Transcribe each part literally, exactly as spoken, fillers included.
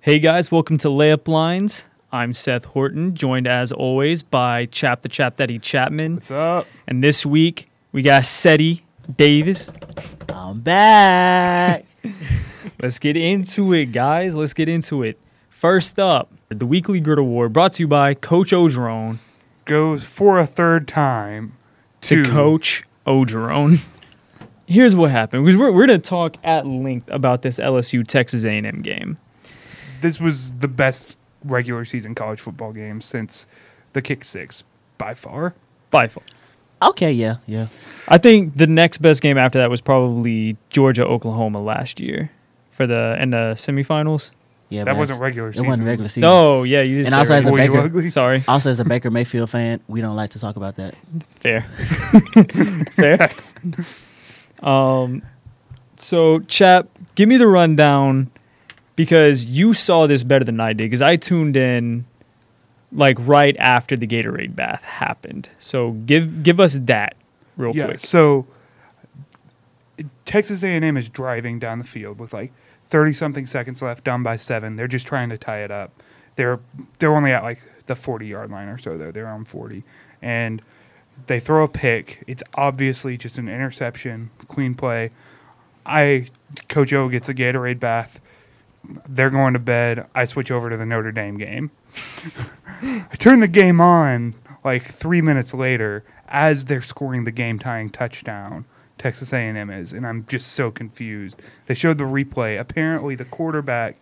Hey guys, welcome to Layup Lines. I'm Seth Horton, joined as always by Chap the Chap Daddy Chapman. What's up? And this week we got Seti Davis. I'm back. Let's get into it, guys. Let's get into it. First up, the Weekly Grit Award brought to you by Coach Ogeron. Goes for a third time to, to Coach Ogeron. Here's what happened. Because we're, we're going to talk at length about this L S U Texas A and M game. This was the best regular season college football game since the Kick Six, by far. By far. Okay, yeah, yeah. I think the next best game after that was probably Georgia-Oklahoma last year for the in the semifinals. Yeah, that wasn't regular season. It wasn't regular season. Oh, yeah, you did. And also as a Baker, sorry. Also as a Baker Mayfield fan, we don't like to talk about that. Fair. Fair. Um, so, Chap, give me the rundown because you saw this better than I did because I tuned in like right after the Gatorade bath happened. So give give us that real yeah, quick. So Texas A and M is driving down the field with like thirty-something seconds left, down by seven. They're just trying to tie it up. They're they're only at like the forty-yard line or so, though. They're on forty. And they throw a pick. It's obviously just an interception, clean play. I Coach O gets a Gatorade bath. They're going to bed. I switch over to the Notre Dame game. I turn the game on like three minutes later as they're scoring the game-tying touchdown. Texas A and M is, and I'm just so confused. They showed the replay. Apparently, the quarterback,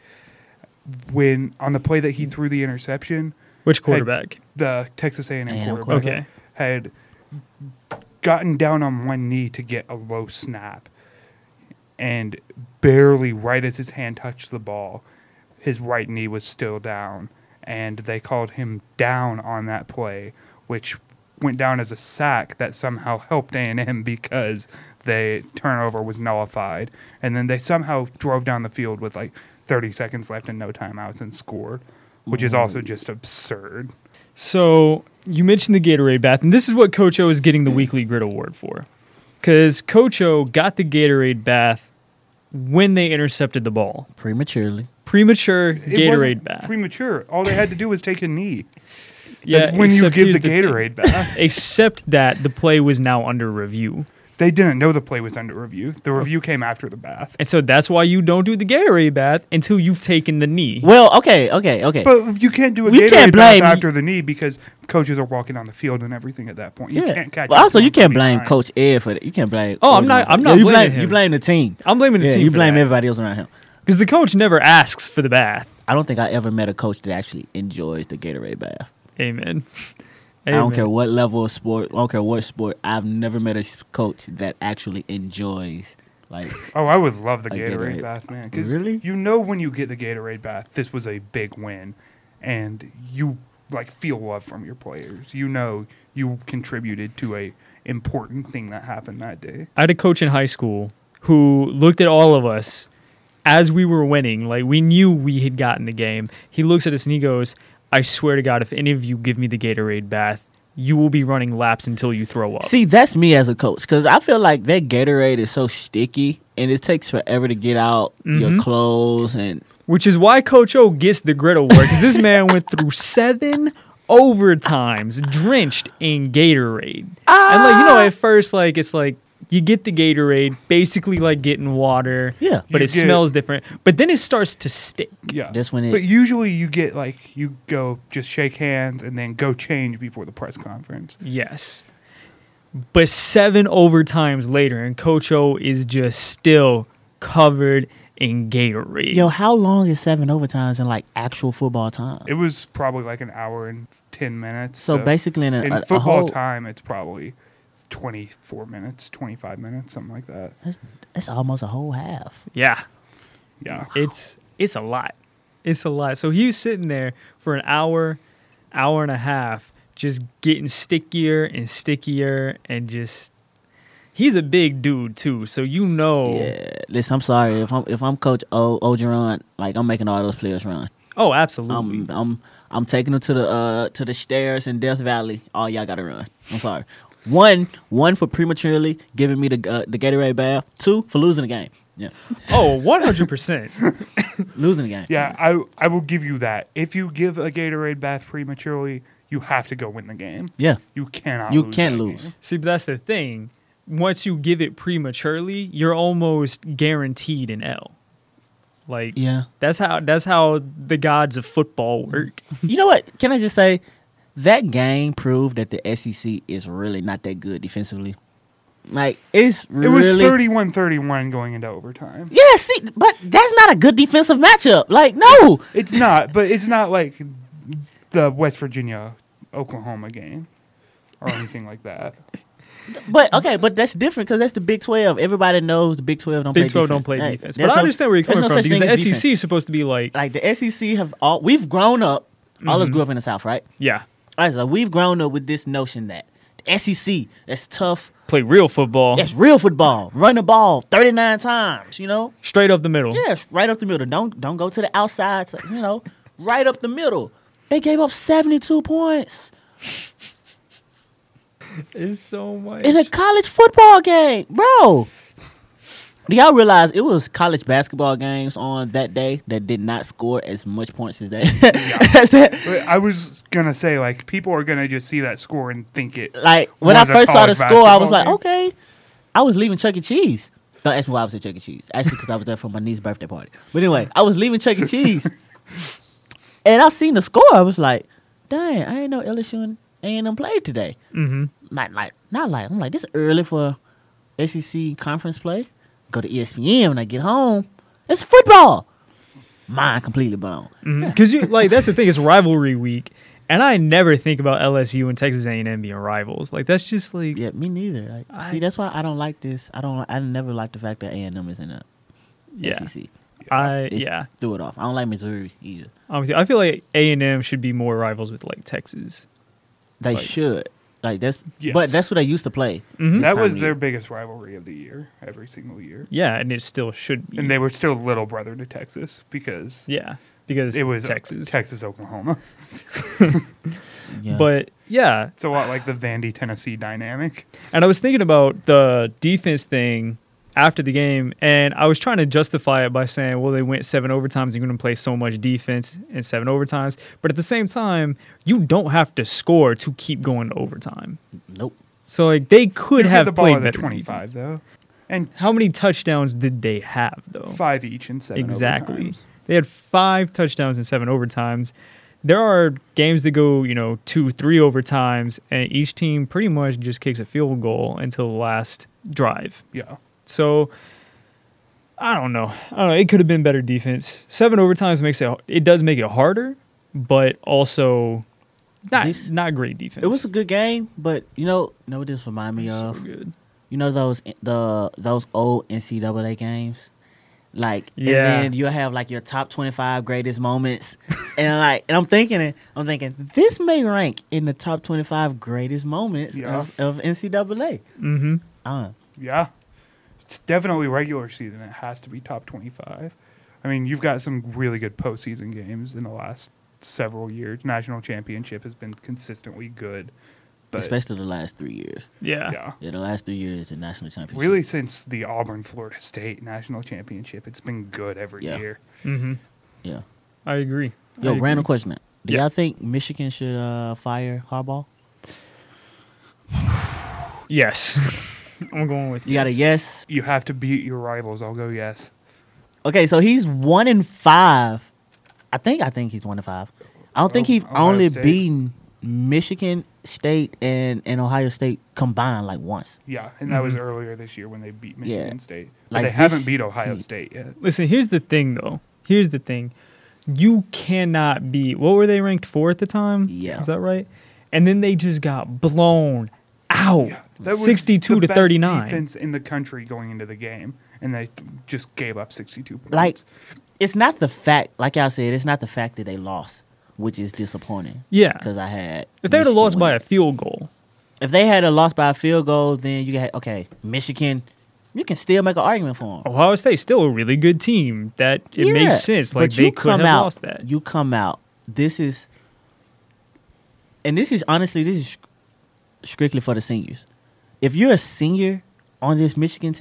when on the play that he threw the interception, which quarterback? The Texas A and M A and M quarterback okay. had gotten down on one knee to get a low snap. And barely right as his hand touched the ball, his right knee was still down. And they called him down on that play, which went down as a sack that somehow helped A and M because the turnover was nullified. And then they somehow drove down the field with like thirty seconds left and no timeouts and scored, which is also just absurd. So you mentioned the Gatorade bath, and this is what Coach O is getting the Weekly Grit Award for. Because Coach O got the Gatorade bath when they intercepted the ball. Prematurely. Premature It Gatorade wasn't bath. Premature. All they had to do was take a knee. Yeah, That's when you except give here's the Gatorade bath. Except that the play was now under review. They didn't know the play was under review. The review came after the bath. And so that's why you don't do the Gatorade bath until you've taken the knee. Well, okay, okay, okay. But you can't do a We Gatorade can't bath blame- after the knee because coaches are walking on the field and everything at that point. You yeah. can't catch. Well, also, up to you them can't from blame behind. Coach Ed for that. You can't blame. Oh, I'm Coach not- Ed for I'm that. not you blaming blame, him. You blame the team. I'm blaming the yeah, team. You for blame that. everybody else around him. Because the coach never asks for the bath. I don't think I ever met a coach that actually enjoys the Gatorade bath. Amen. I don't Amen. care what level of sport. I don't care what sport. I've never met a s- coach that actually enjoys like. Oh, I would love the Like Gatorade, Gatorade. bath, man. 'Cause Really? you know when you get the Gatorade bath, this was a big win, and you like feel love from your players. You know you contributed to a important thing that happened that day. I had a coach in high school who looked at all of us as we were winning. Like, we knew we had gotten the game. He looks at us and he goes, I swear to God, if any of you give me the Gatorade bath, you will be running laps until you throw up. See, that's me as a coach because I feel like that Gatorade is so sticky and it takes forever to get out your Mhm. clothes and. Which is why Coach O gets the Grit Award, because this man went through seven overtimes drenched in Gatorade. And, like, you know, at first, like, it's like, you get the Gatorade, basically like getting water, Yeah. but You it get- smells different. But then it starts to stick. Yeah, That's when it- But usually you get like you go just shake hands and then go change before the press conference. Yes. But seven overtimes later, and Coach O is just still covered in Gatorade. Yo, how long is seven overtimes in like actual football time? It was probably like an hour and ten minutes. So basically in a- in a- a football whole- time, it's probably twenty-four minutes, twenty-five minutes, something like that. That's, that's almost a whole half. Yeah. Yeah. It's it's a lot. It's a lot. So he was sitting there for an hour, hour and a half, just getting stickier and stickier, and just he's a big dude too. So you know, Yeah. Listen, I'm sorry if I'm if I'm Coach O Ogeron, like I'm making all those players run. oh, absolutely. I'm I'm I'm taking them to the uh to the stairs in Death Valley. All y'all gotta run. I'm sorry. One one for prematurely giving me the uh, the Gatorade bath. Two for losing the game. Yeah, Oh, one hundred percent. losing the game. Yeah, I I will give you that. If you give a Gatorade bath prematurely, you have to go win the game. Yeah, You cannot. you lose can't that lose. game. See, but that's the thing. Once you give it prematurely, you're almost guaranteed an L. Like, Yeah. that's how that's how the gods of football work. You know what? Can I just say that game proved that the S E C is really not that good defensively. Like it's It really was thirty-one thirty-one going into overtime. Yeah, see, but that's not a good defensive matchup. Like, no. It's not, but it's not like the West Virginia Oklahoma game or anything like that. But okay, but that's different because that's the Big twelve. Everybody knows the Big twelve don't Big play twelve defense. don't play Like, defense. there's But I no- understand where you're there's coming no from such because thing the as S E C defense. is supposed to be like, Like the S E C have all we've grown up. All of us Mhm. grew up in the South, right? yeah, All right, so we've grown up with this notion that the S E C that's tough. play real football That's real football. Run the ball thirty-nine times. You know. straight up the middle. Yes, right up the middle. Don't don't go to the outside. so- You know, right up the middle. They gave up seventy-two points It's so much. in a college football game, bro. Do y'all realize it was college basketball games on that day that did not score as much points as that? as that. But I was gonna say, like, people are gonna just see that score and think it. Like when I Was a first saw the college score, I was basketball like, game. okay. I was leaving Chuck E. Cheese. Don't ask me why I was at Chuck E. Cheese. Actually, because I was there for my niece's birthday party. But anyway, I was leaving Chuck E. Cheese, and I seen the score. I was like, dang, I didn't know L S U and A and M played today. hmm Not like, not like. I'm like, this is early for S E C conference play. Go to E S P N when I get home. It's football. Mind completely blown. Because you like that's the thing. It's rivalry week, and I never think about L S U and Texas A and M being rivals. Like that's just like Yeah, me neither. Like, I- see, that's why I don't like this. I don't. I never like the fact that A and M is in the yeah. S E C. I It's- yeah. Threw it off. I don't like Missouri either. I'm with you. I feel like A and M should be more rivals with like Texas. They Like- should. Like that's. Yes. But that's what they used to play. Mhm. this That time was of their year. biggest rivalry of the year, every single year. Yeah, and it still should be. And they were still little brother to Texas because yeah, because it was Texas. Texas, Oklahoma. Yeah. But yeah, It's a lot like the Vandy, Tennessee dynamic. and I was thinking about the defense thing after the game, and I was trying to justify it by saying, well, they went seven overtimes. You're going to play so much defense in seven overtimes. But at the same time, you don't have to score to keep going to overtime. nope. So like they could You get have the ball played at the better twenty-five defense. though, and How many touchdowns did they have though? five each in seven. Exactly. overtimes. They had five touchdowns in seven overtimes. There are games that go, you know, two, three overtimes, and each team pretty much just kicks a field goal until the last drive. Yeah. So I don't know. I don't know. It could have been better defense. Seven overtimes makes it. It does make it harder, but also not This- not great defense. It was a good game, but you know, you know what this remind me so of? good. You know those the those old N C double A games, like Yeah. and then you'll have like your top twenty five greatest moments, and like and I'm thinking it, I'm thinking this may rank in the top twenty five greatest moments Yeah. of, of N C double A. Mm-hmm. Uh, Yeah. It's definitely regular season. It has to be top twenty-five. I mean, you've got some really good postseason games in the last several years. National championship has been consistently good. But especially the last three years. Yeah. yeah. Yeah, the last three years in national championship. Really, since the Auburn Florida State national championship, it's been good every Yeah. year. Mm-hmm. Yeah. I agree. Yo, I random agree. question. Do Yeah. y'all think Michigan should uh, fire Harbaugh? Yes. I'm going with You got a yes. You have to beat your rivals. I'll go yes. Okay, so he's one in five. I think I think he's one in five. I don't think Oh, he's Ohio only State. beaten Michigan State and, and Ohio State combined like once. Yeah, and that was Mhm. earlier this year when they beat Mm-hmm. Yeah. Michigan State. But Like they this- haven't beat Ohio he- State yet. Listen, here's the thing, though. Here's the thing. You cannot be. What were they ranked for at the time? Yeah. Is that right? And then they just got blown out, Yeah, that was sixty-two the to best thirty-nine. defense in the country going into the game, and they just gave up sixty-two points. Like it's not the fact, like y'all said, it's not the fact that they lost, which is disappointing. Yeah. Because I had If they would have Michigan lost by win. a field goal, if they had a lost by a field goal, then you got okay, Michigan. You can still make an argument for them. Ohio State's still a really good team. That it Yeah, makes sense. Like but they you could come have out, lost that. You come out. This is, and this is honestly, this is strictly for the seniors. If you're a senior on this Michigan team,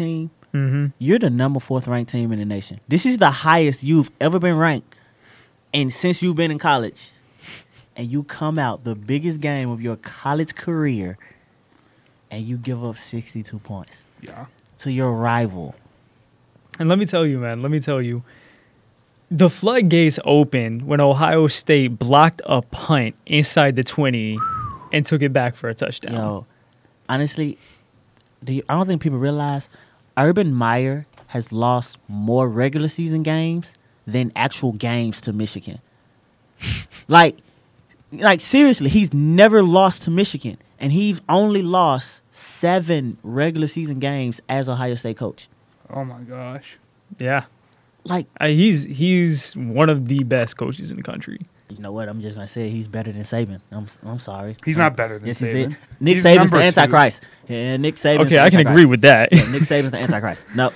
Mm-hmm. You're the number fourth ranked team in the nation. This is the highest you've ever been ranked, and since you've been in college, and you come out the biggest game of your college career, and you give up sixty-two points Yeah. to your rival. And let me tell you, man, let me tell you, the floodgates opened when Ohio State blocked a punt inside the twenty and took it back for a touchdown. Yo, honestly, do you, I don't think people realize Urban Meyer has lost more regular season games than actual games to Michigan. like, like seriously, he's never lost to Michigan, and he's only lost seven regular season games as Ohio State coach. Oh my gosh. Yeah. Like, Uh, he's he's one of the best coaches in the country. you know what? I'm just gonna say he's better than Saban. I'm I'm sorry. He's Um, not better than This is Saban. it. Nick He's Saban's number the two. Antichrist. Yeah, Nick Saban's Okay, the I can Antichrist. agree with that. Yeah, Nick Saban's the Antichrist. No,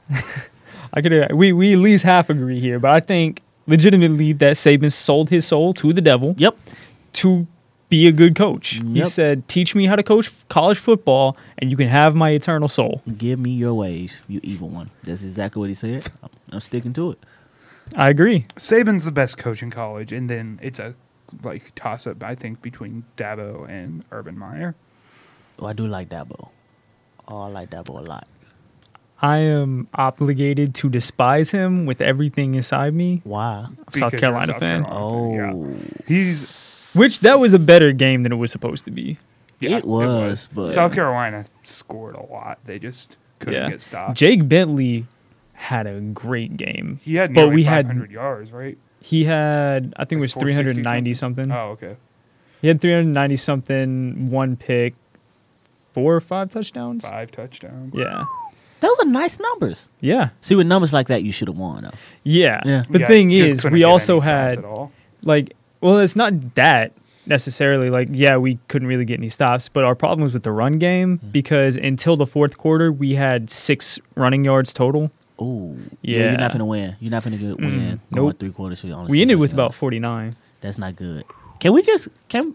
I could we we at least half agree here, but I think legitimately that Saban sold his soul to the devil yep. to be a good coach. He Yep. said, "Teach me how to coach college football, and you can have my eternal soul." Give me your ways, you evil one. That's exactly what he said. I'm, I'm sticking to it. I agree. Saban's the best coach in college, and then it's a like toss up, I think, between Dabo and Urban Meyer. Oh, I do like Dabo. Oh, I like Dabo a lot. I am obligated to despise him with everything inside me. Why? South Because you're a Carolina South fan. Carolina Oh, fan, yeah. He's Which that was a better game than it was supposed to be. yeah, It was, but- South Carolina scored a lot. They just couldn't Yeah. get stopped. Jake Bentley had a great game. he had but nearly we five had hundred yards, right? he had I think it was Like three hundred ninety something? something. Oh, okay. He had three hundred ninety something, one pick, four or five touchdowns. Five touchdowns. Yeah. those are nice numbers. Yeah. See, with numbers like that, you should have won, though. Yeah. Yeah. The Yeah, thing just is, couldn't we get also any stops had at all. like well, it's not that necessarily like yeah, we couldn't really get any stops, but our problem was with the run game Mm-hmm. because until the fourth quarter we had six running yards total. Oh, yeah. Yeah. You're not finna win. You're not finna get win. Mm, Going nope. three quarters for you on. We ended with about forty-nine. That's not good. Can we just can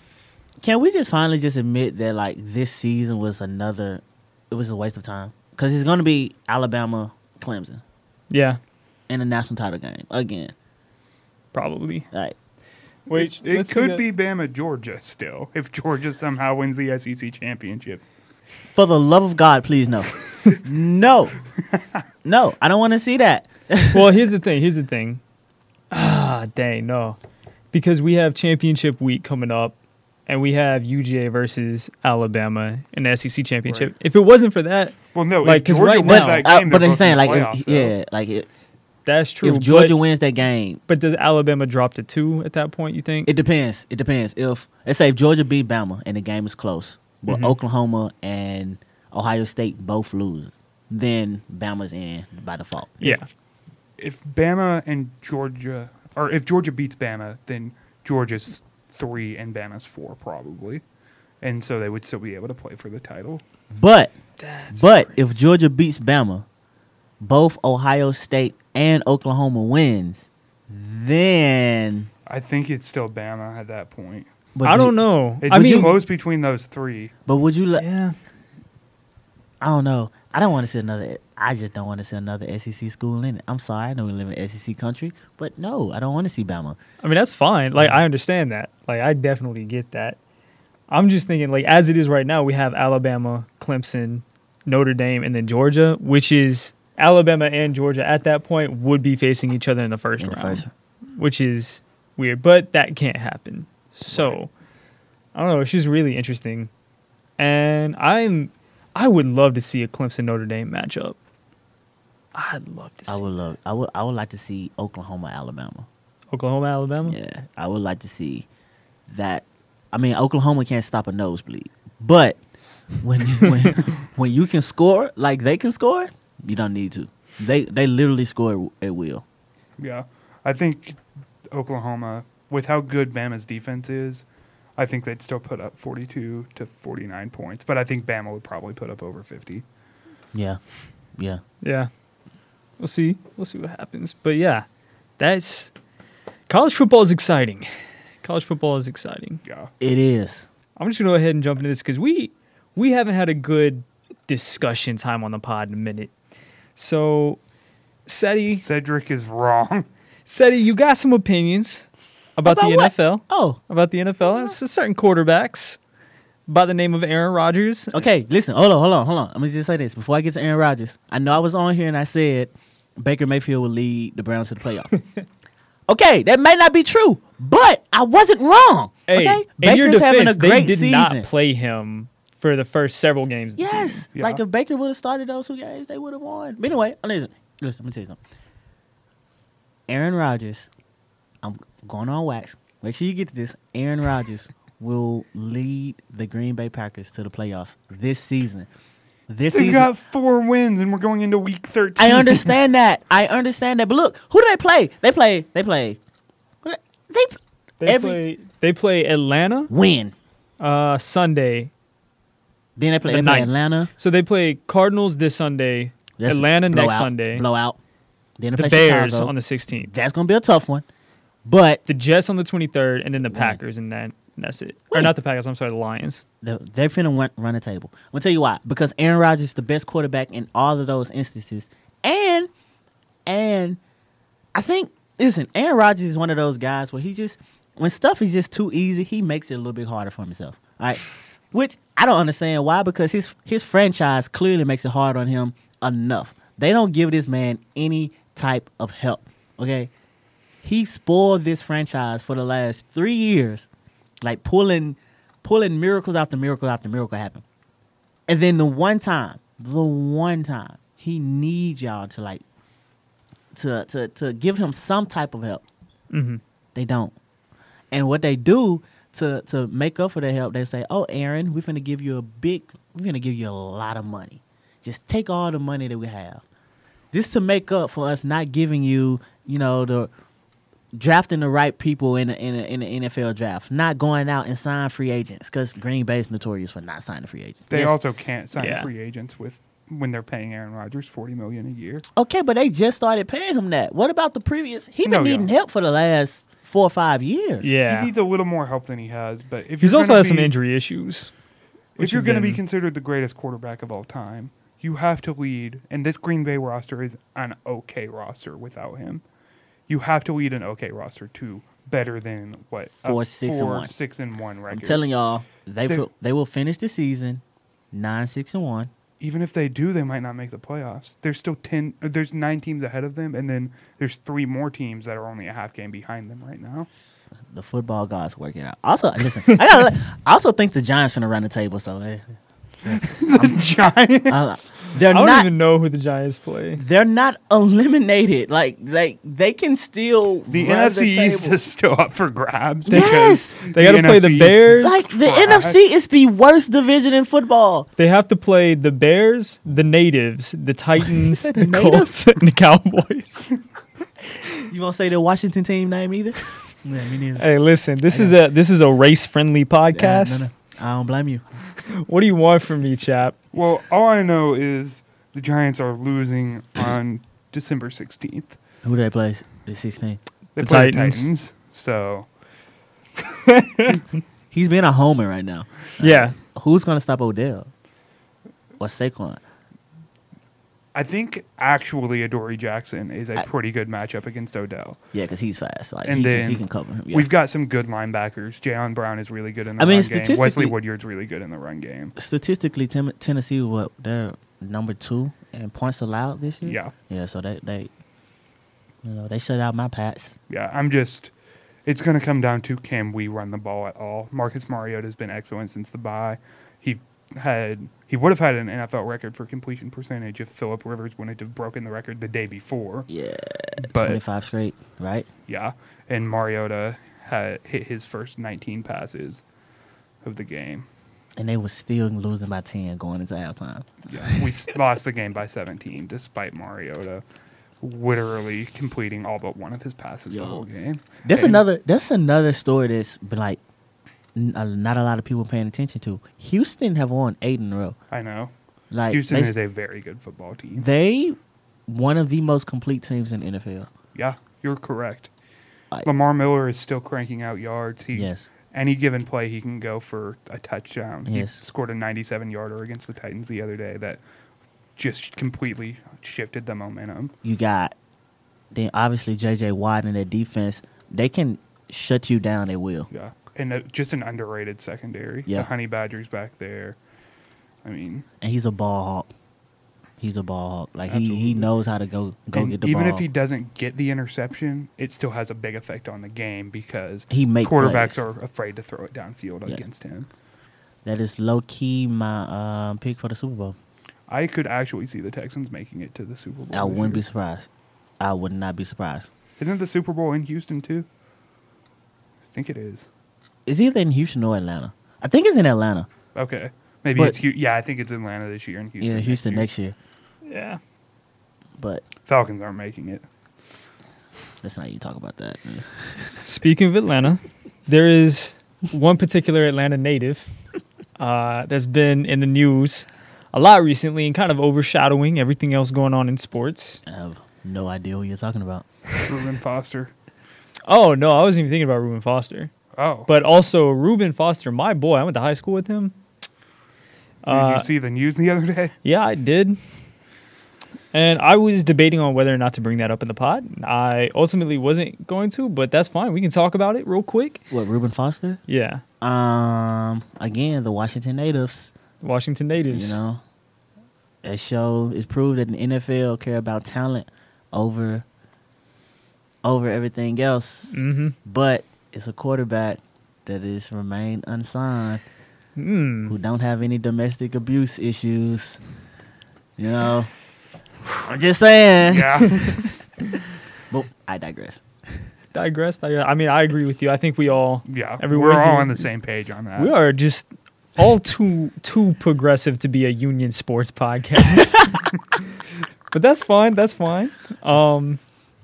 can we just finally just admit that like this season was another? It was a waste of time because it's going to be Alabama, Clemson Yeah, in the national title game again. probably. Like, Wait, It let's could look be at- Bama, Georgia still if Georgia somehow wins the S E C championship. for the love of God, please no, no, no. I don't want to see that. Well, here's the thing. Here's the thing. Ah, dang, no. Because we have championship week coming up, and we have U G A versus Alabama in the S E C championship. Right. If it wasn't for that, Well, no, Like, if 'cause Georgia right wins now- that Uh, game, but they're I'm both saying in the like, playoff, if, though. yeah, like it, that's true. if Georgia but, wins that game, but does Alabama drop to two at that point, you think? it depends. It depends. If let's say if Georgia beat Bama and the game is close, but Mhm. Oklahoma and Ohio State both lose, then Bama's in by default. yeah. If Bama and Georgia, or if Georgia beats Bama, then Georgia's three and Bama's four probably, and so they would still be able to play for the title. But That's but crazy. if Georgia beats Bama, both Ohio State and Oklahoma wins, then I think it's still Bama at that point. but I do- don't know. It's I mean, close between those three. But would you? Let, yeah. I don't know. I don't want to see another. I just don't want to see another S E C school in it. I'm sorry. I know we live in S E C country, but no, I don't want to see Bama. I mean, that's fine. Like, I understand that. Like, I definitely get that. I'm just thinking, like, as it is right now, we have Alabama, Clemson, Notre Dame, and then Georgia, which is Alabama and Georgia at that point would be facing each other in the first In the round, first- which is weird. But that can't happen. So, I don't know. It's just really interesting. And I'm, I would love to see a Clemson Notre Dame matchup. I'd love to see I would love. I would. I would like to see Oklahoma, Alabama. Oklahoma, Alabama. Yeah, I would like to see that. I mean, Oklahoma can't stop a nosebleed, but when when when you can score like they can score, you don't need to. They they literally score at will. Yeah, I think Oklahoma, with how good Bama's defense is, I think they'd still put up forty-two to forty-nine points. But I think Bama would probably put up over fifty. Yeah, yeah. Yeah. We'll see. We'll see what happens. But yeah, that's college football is exciting. College football is exciting. Yeah, It is. I'm just gonna go ahead and jump into this because we we haven't had a good discussion time on the pod in a minute. So, Seti, Cedric is wrong. Seti, you got some opinions about, About the what? N F L. Oh, About the N F L. It's a certain quarterbacks by the name of Aaron Rodgers. okay. Listen, hold on, hold on, hold on. Let me just say this before I get to Aaron Rodgers. I know I was on here and I said Baker Mayfield will lead the Browns to the playoff. Okay, that may not be true, but I wasn't wrong. Hey, okay, in your Baker's having defense, a great they did season. not play him for the first several games of the season. Yes, Yeah. like if Baker would have started those two games, they would have won. But anyway, listen, listen, let me tell you something. Aaron Rodgers, I'm going on wax. Make sure you get to this. Aaron Rodgers will lead the Green Bay Packers to the playoffs this season. This They've season, got four wins, and we're going into week thirteen. I understand that. I understand that. But look, who do they play? They play. They play. They They every play. They play Atlanta win. uh, Sunday. Then they play, The they play ninth. Atlanta. So they play Cardinals this Sunday. That's a Atlanta next blowout, Sunday. Blowout. Then they The play Bears Chicago. on the sixteenth. That's gonna be a tough one. But The Jets on the twenty-third, and then the Win. Packers, and then and that's it. Or Win. not the Packers. I'm sorry, the Lions. the- they're finna run, run the table. I'm gonna tell you why. Because Aaron Rodgers is the best quarterback in all of those instances. And and I think listen, Aaron Rodgers is one of those guys where he just when stuff is just too easy, he makes it a little bit harder for himself. All right. Which I don't understand why, because his his franchise clearly makes it hard on him enough. They don't give this man any type of help. Okay. He spoiled this franchise for the last three years, like pulling pulling miracles after miracle after miracle happen. And then the one time, the one time, he needs y'all to like to to to give him some type of help. hmm They don't. And what they do to to make up for their help, they say, "Oh, Aaron, we're gonna give you a big, we're gonna give you a lot of money. Just take all the money that we have. This to make up for us not giving you, you know, the drafting the right people in the, in the, in the N F L draft, not going out and sign free agents because Green Bay is notorious for not signing free agents. They Yes. also can't sign Yeah. free agents with when they're paying Aaron Rodgers forty million a year. Okay, but they just started paying him that. What about the previous? He been No, yeah. needing help for the last four or five years. Yeah. He needs a little more help than he has. But if He's you're also gonna has some be- injury issues. If which you're have going to be been- considered the greatest quarterback of all time, you have to lead. And this Green Bay roster is an okay roster without him. You have to lead an okay roster to better than what a Four, six, and four, one. six and one record. I'm telling y'all, they They're- will, they will finish the season nine six and one. Even if they do, they might not make the playoffs. There's still ten. or There's nine teams ahead of them, and then there's three more teams that are only a half game behind them right now. The football gods working out. Also, listen, I, gotta, I also think the Giants finna run the table. So eh, The Giants. uh, they're I don't not. even know who the Giants play. They're not eliminated. Like like they can still The run N F C the East table. is still up for grabs. Yes! because They gotta play the N F C East Bears. is Like the trash. N F C is the worst division in football. They have to play the Bears, the Natives, the Titans, said the, the Colts, and the Cowboys. You won't say the Washington team name either? Yeah, me neither. Hey, listen, this I is a this is a race friendly podcast. Yeah, no, no. I don't blame you. What do you want from me, chap? Well, all I know is the Giants are losing on December sixteenth. Who do they play? The sixteen. They The play Titans. the Titans. So He's being a homer right now. Yeah, Who's gonna stop Odell? Or Saquon? I think actually Adoree Jackson is a I- pretty good matchup against Odell. Yeah, because he's fast. Like And he, then can, he can cover him. Yeah. We've got some good linebackers. Jalen Brown is really good in the I mean, run game. Wesley statistically- Woodyard's really good in the run game. Statistically, Tem- Tennessee, what they're number two in points allowed this year. Yeah. Yeah, so they they, you know, they shut out my Pats. Yeah, I'm just. It's going to come down to can we run the ball at all? Marcus Mariota has been excellent since the bye. He had he would have had an N F L record for completion percentage if Phillip Rivers wouldn't have broken the record the day before. Yeah, But twenty-five straight, right? yeah, and Mariota had hit his first nineteen passes of the game. And they were still losing by ten going into halftime. Yeah, we s- lost the game by seventeen despite Mariota literally completing all but one of his passes the Yo. whole game. That's And- another. That's another story that's been like, n- uh, not a lot of people paying attention to. Houston have won eight in a row. I know. Like Houston they, is a very good football team. they one of the most complete teams in the N F L. Yeah, you're correct. Like, Lamar Miller is still cranking out yards. He, yes, Any given play, he can go for a touchdown. Yes. He scored a ninety-seven yarder against the Titans the other day that just completely shifted the momentum. You got then obviously J J Watt in their defense. They can shut you down. They will. Yeah, and uh, just an underrated secondary. Yeah. The Honey Badgers back there. I mean, And he's a ball hawk. He's a ball hawk. Like he, he Absolutely. knows how to go go and get the even ball. if he doesn't get the interception, it still has a big effect on the game because He make quarterbacks plays. are afraid to throw it downfield Yeah. against him. That is low key my um, pick for the Super Bowl. I could actually see the Texans making it to the Super Bowl. I this wouldn't be year. surprised. I would not be surprised. Isn't the Super Bowl in Houston too? I think it is. It's either in Houston or Atlanta. I think it's in Atlanta. Okay, maybe But- it's Hu- yeah. I think it's Atlanta this year and Houston. yeah, Houston next next year. Yeah. But Falcons aren't making it. let's not even talk about that. Speaking of Atlanta, there is one particular Atlanta native uh, that's been in the news a lot recently and kind of overshadowing everything else going on in sports. I have no idea who you're talking about. Reuben Foster. Oh, no, I wasn't even thinking about Reuben Foster. Oh, But also, Reuben Foster, my boy, I went to high school with him. did Uh, you see the news the other day? Yeah, I did. And I was debating on whether or not to bring that up in the pod. I ultimately wasn't going to, but that's fine. We can talk about it real quick. What, Reuben Foster? Yeah, Um, again, the Washington Natives. Washington Natives. You know, it show it's proved that the N F L care about talent over over everything else. Mm-hmm. But it's a quarterback that is remained unsigned, Mm. who don't have any domestic abuse issues. You know, I'm just saying. Yeah. But I digress. Digressed. I, I mean, I agree with you. I think we all Yeah, Everywhere we're all here on the is- same page on that. we are just all too too progressive to be a union sports podcast. But that's fine. That's fine. Um,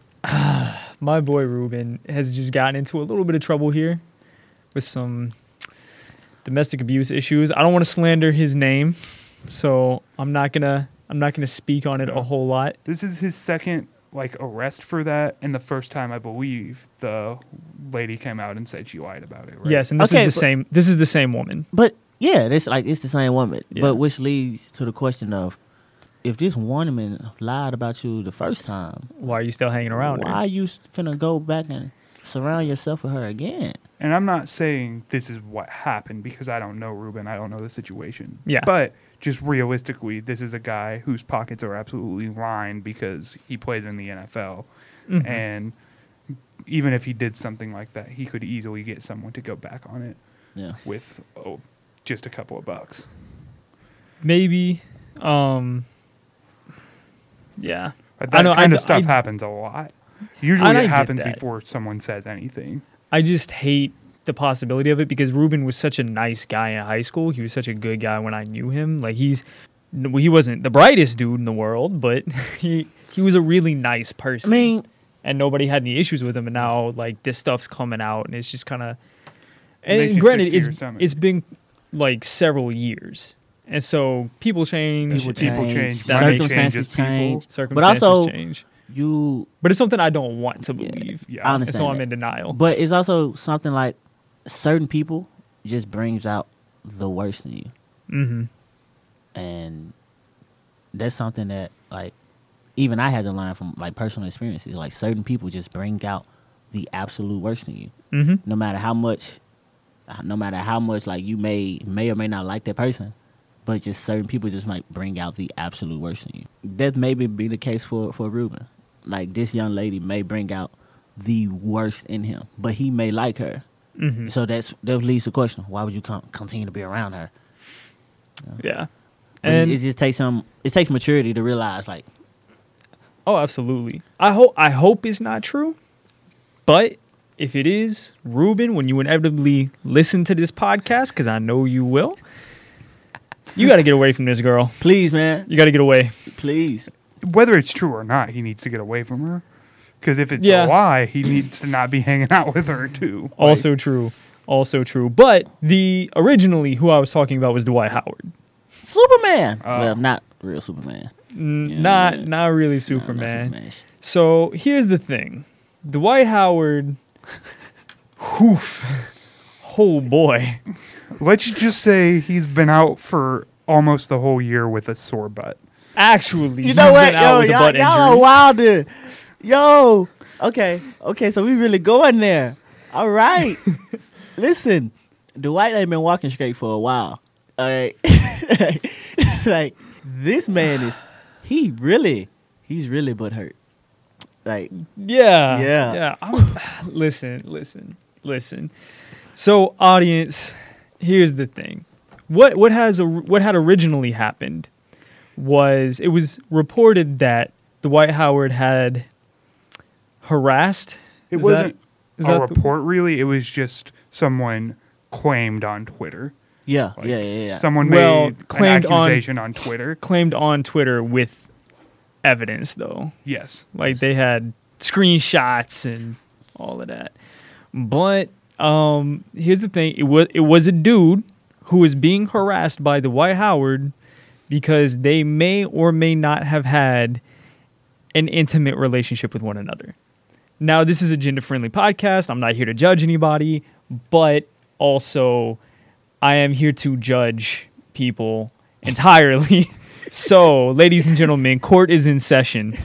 my boy Ruben has just gotten into a little bit of trouble here with some domestic abuse issues. I don't want to slander his name, so I'm not gonna I'm not gonna speak on it a whole lot. This is his second like arrest for that, and the first time I believe the lady came out and said she lied about it. Right? Yes, and this Okay, is the but- same. This is the same woman. But yeah, it's like it's the same woman. Yeah. But which leads to the question of, if this woman lied about you the first time, Why are you still hanging around why her? are you finna go back and surround yourself with her again? And I'm not saying this is what happened because I don't know Ruben. I don't know the situation. Yeah. But just realistically, this is a guy whose pockets are absolutely lined because he plays in the N F L. Mhm. And even if he did something like that, he could easily get someone to go back on it Yeah. with oh, just a couple of bucks. Maybe. Um, yeah. But I that know, kind I- of stuff I- happens a lot. Usually And I it get happens that. before someone says anything. I just hate the possibility of it because Ruben was such a nice guy in high school. He was such a good guy when I knew him. Like he's, well, he wasn't the brightest dude in the world, but he he was a really nice I person. mean, and nobody had any issues with him. And now like this stuff's coming out, and it's just kind of. It makes And you granted, sick to your it's stomach. it's been like several years, and so people change, People People change, change. That money makes circumstances changes people. change. circumstances But also- change. You, But it's something I don't want to Yeah, believe. yeah. I And And understand. so I'm that. in denial. But it's also something like certain people just brings out the worst in you, Mm-hmm. and that's something that like even I had to learn from like personal experiences. Like certain people just bring out the absolute worst in you, Mm-hmm. no matter how much, no matter how much like you may may or may not like that person, but just certain people just might bring out the absolute worst in you. That maybe be the case for for Ruben. Like this young lady may bring out the worst in him, but he may like her. Mm-hmm. So that's that leads to the question: why would you con- continue to be around her? Yeah. But it, And it just takes some. It takes maturity to realize, like, oh, absolutely. I hope I hope it's not true. But if it is, Ruben, when you inevitably listen to this podcast, because I know you will, you got to get away from this girl. please, man, You got to get away. please. Whether it's true or not, he needs to get away from her. Because if it's Yeah. a lie, he needs to not be hanging out with her too. Like, Also true. Also true. But the originally who I was talking about was Dwight Howard. Superman. Oh. Well, not real Superman. N- Yeah, not yeah. not really No, not Superman. Superman-ish. So here's the thing. Dwight Howard Oof. Oh boy. let's just say he's been out for almost the whole year with a sore butt. Actually, You he's know what? been out Yo, with a y'all, butt y'all injury. are wilder. Yo. Okay. Okay. So we really going there. All right. Listen, Dwight ain't been walking straight for a while. All right. Like this man is. He really. He's really butt hurt. Like Yeah. Yeah. Yeah. I'm, listen, listen, listen. So, audience, here's the thing. What what has a, what had originally happened was it was reported that Dwight Howard had harassed. It Is wasn't that, is a that the- report, really. It was just someone claimed on Twitter. yeah. Like, yeah. Yeah. Yeah. Someone Well, made claimed an on- accusation on, Twitter. claimed on Twitter with evidence, though. Yes. Like they had screenshots and all of that. But um, here's the thing: it was it was a dude who was being harassed by Dwight Howard because they may or may not have had an intimate relationship with one another. Now, this is a gender-friendly podcast. I'm not here to judge anybody, but also I am here to judge people entirely. So, ladies and gentlemen, court is in session.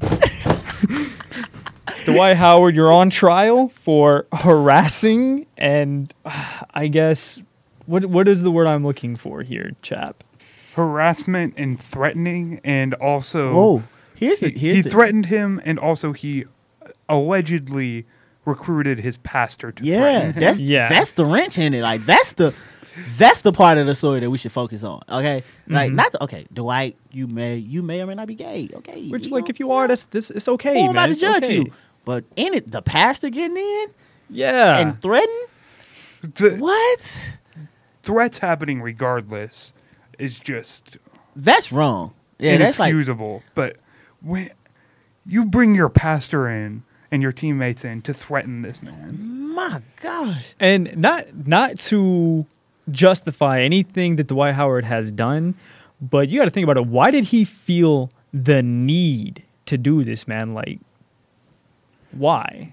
Dwight Howard, you're on trial for harassing and uh, I guess what what is the word I'm looking for here, chap? Harassment and threatening, and also Whoa. Here's he, the. Here's he the, threatened him, and also he allegedly recruited his pastor to Yeah. threaten him. That's Yeah. that's the wrench in it. Like that's the. That's the part of the story that we should focus on. Okay, like Mhm. not the, okay. Dwight, you may you may or may not be gay. Okay, Which you like know, if you are, that's this it's okay, who man. am I to It's judge okay. you? But in it, the pastor getting in Yeah. and threaten The what? threats happening regardless is just That's wrong. Yeah, that's like inexcusable. But when you bring your pastor in and your teammates in to threaten this man, my gosh. And not not to justify anything that Dwight Howard has done, but you got to think about it. Why did he feel the need to do this, man? Like, why?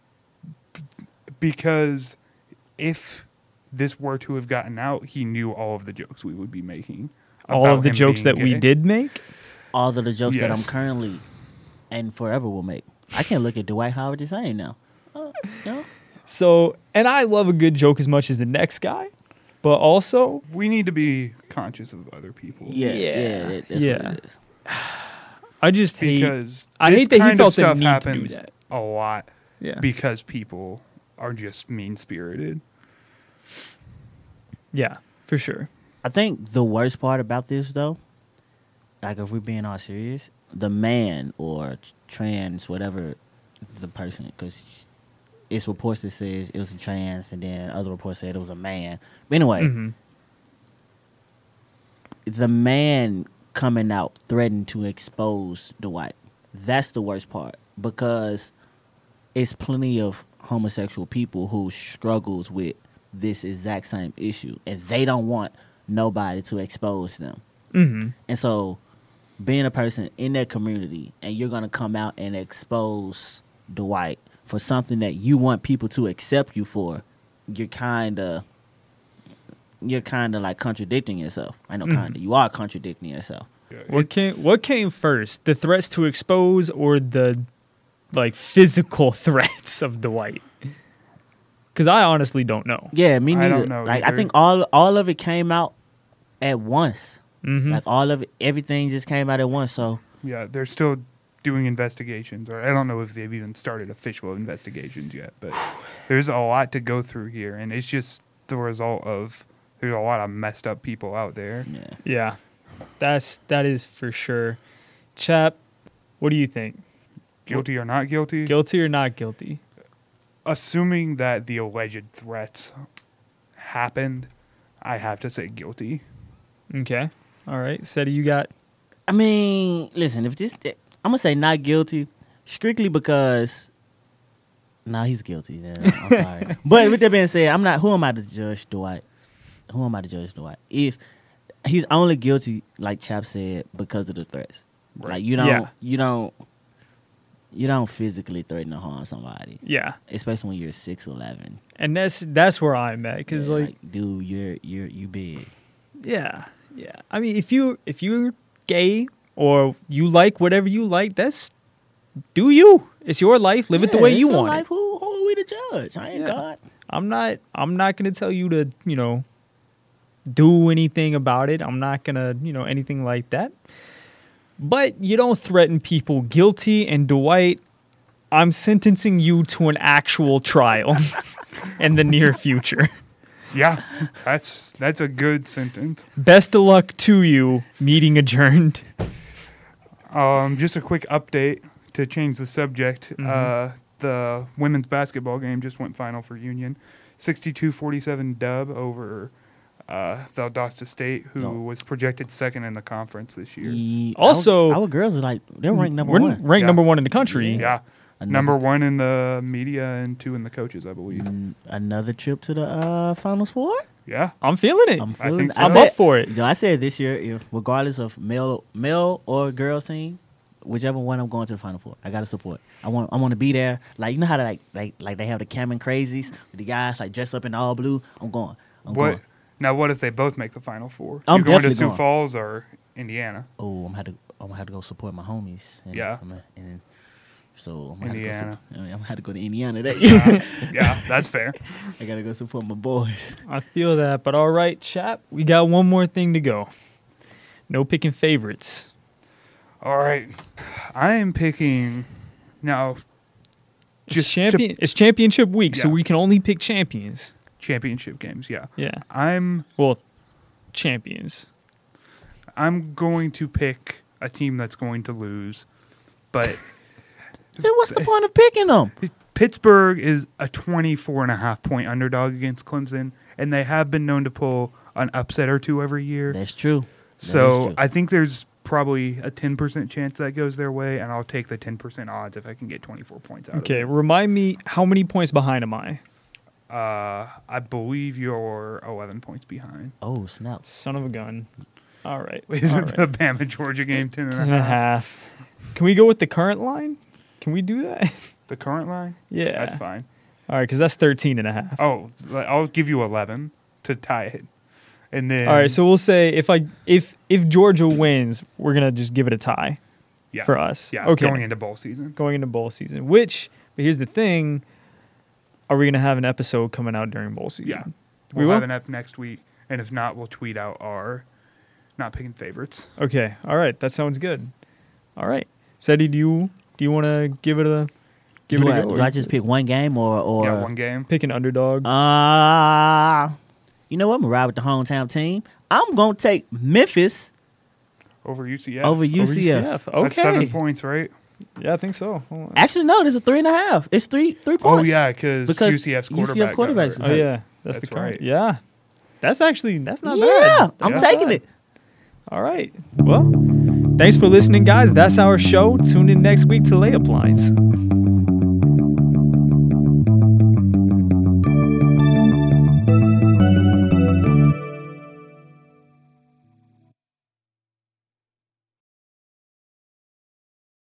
because if this were to have gotten out, he knew all of the jokes we would be making. All about of the him jokes being that we gay. did make. All of the jokes that I'm Yes. currently and forever will make. I can't look at Dwight Howard the same now. Uh, you know? So, and I love a good joke as much as the next guy, but also, We need to be conscious of other people. Yeah, yeah, Yeah, that- that's yeah. what it is. I just hate. Because I this hate that he kind felt of the stuff need to do happens that. a lot Yeah. because people are just mean spirited. Yeah, for sure. I think the worst part about this, though, like if we're being all serious, the man or t- trans, whatever the person, because it's reports that says it was a trans, and then other reports said it was a man. But anyway, Mhm. the man coming out threatening to expose Dwight. That's the worst part because it's plenty of homosexual people who struggles with this exact same issue, and they don't want nobody to expose them. Mhm. And so, being a person in that community, and you're gonna come out and expose Dwight for something that you want people to accept you for, you're kind of, you're kind of like contradicting yourself. I know, Mhm. kind of. You are contradicting yourself. Yeah, What it's- came What came first? The threats to expose or the like physical threats of Dwight? Because I honestly don't know. Yeah, me I neither. don't know like I either. think all all of it came out at once. Mhm. Like all of it, everything just came out at once. So Yeah, they're still doing investigations, or I don't know if they've even started official investigations yet, but there's a lot to go through here, and it's just the result of there's a lot of messed up people out there. yeah, Yeah, that's that is for sure. Chap, what do you think? Guilty or not guilty? Guilty or not guilty? Assuming that the alleged threats happened, I have to say guilty. Okay. All right. Seti, you got. I mean, listen, if this, I'm gonna say not guilty, strictly because, nah, he's guilty. Yeah, I'm sorry, but with that being said, I'm not. Who am I to judge Dwight? Who am I to judge Dwight? If he's only guilty, like Chap said, because of the threats. Right. Like you don't, Yeah. you don't, you don't physically threaten to harm somebody, Yeah, especially when you're six eleven. and that's that's where I'm at. Cause Yeah, like, dude, you're you're you big. yeah, yeah. I mean, if you if you're gay or you like whatever you like, that's do you. It's your life. Live it the Yeah, way it's you your want life. it. Who, who are we to judge? I ain't Yeah. God. I'm not I'm not going to tell you to, you know, do anything about it. I'm not going to, you know, anything like that. But you don't threaten people guilty, and Dwight, I'm sentencing you to an actual trial in the near future. Yeah, that's that's a good sentence. Best of luck to you. Meeting adjourned. Um, just a quick update to change the subject. Mhm. Uh, the women's basketball game just went final for Union, sixty-two forty-seven dub over uh, Valdosta State, who No. was projected second in the conference this year. Ye- Also- our, our girls are like they're ranked number We're one. ranked Yeah. number one in the country. Yeah, Another- number one in the media and two in the coaches, I believe. Mm, Another trip to the uh, finals four. Yeah, I'm feeling it. I'm I feeling. think so. I'm said- up for it. You know, I said this year, if regardless of male, male or girls team, whichever one I'm going to the final four, I gotta support. I want, I want to be there. Like you know how to like, like, like they have the Cameron Crazies with the guys like dressed up in all blue. I'm going. I'm what? going. Now, what if they both make the final four? I'm you going to definitely Sioux going. Falls or Indiana? Oh, I'm had to, I'm gonna have to go support my homies. And, Yeah. I'm a- and so I'm gonna Indiana. Have to go, sup- I'm gonna have to go to Indiana that year. Yeah, yeah, that's fair. I gotta go support my boys. I feel that. But all right, chap, we got one more thing to go. No picking favorites. All right, I am picking now. It's Just to- champion. It's championship week, so Yeah. we can only pick champions. championship games. Yeah, Yeah. I'm Well, champions. I'm going to pick a team that's going to lose, but Then what's the point of picking them? Pittsburgh is a twenty-four and a half point underdog against Clemson, and they have been known to pull an upset or two every year. That's true. That is So true. I think there's probably a ten percent chance that goes their way, and I'll take the ten percent odds if I can get twenty-four points out Okay, of remind me how many points behind am I? it. Uh, I believe you're eleven points behind. Oh snap! Son of a gun. All right. Is all it right. the Bama Georgia game ten and Ten and a half. Can we go with the current line? Can we do that? The current line? Yeah. That's fine. All right, because that's thirteen and a half. Oh, like, I'll give you eleven to tie it, and then All right, so we'll say if I if if Georgia wins, we're gonna just give it a tie yeah, for us. yeah, Okay. going into bowl season. Going into bowl season. Which, but here's the thing: are we gonna have an episode coming out during bowl season? Yeah, We we'll will? have an up next week, and if not, we'll tweet out our not picking favorites. Okay. All right. That sounds good. All right. Seti, do you do you want to give it a give do it I, a go? do I just pick one game or or yeah, one game. pick an underdog? Uh, you know what? I'm gonna ride with the hometown team. I'm gonna take Memphis Over U C F. over U Over C F. U C F. That's seven Okay. points, right? Yeah, I think so. Hold on. Actually, no. There's a three and a half. It's three three Oh points. yeah, cause Because U C F's U C F quarterback. got quarterback's hurt. Oh yeah, that's, That's the current. right. Yeah, that's actually that's not yeah, bad. That's I'm not taking bad. it. All right. Well, thanks for listening, guys. That's our show. Tune in next week to Layup Lines.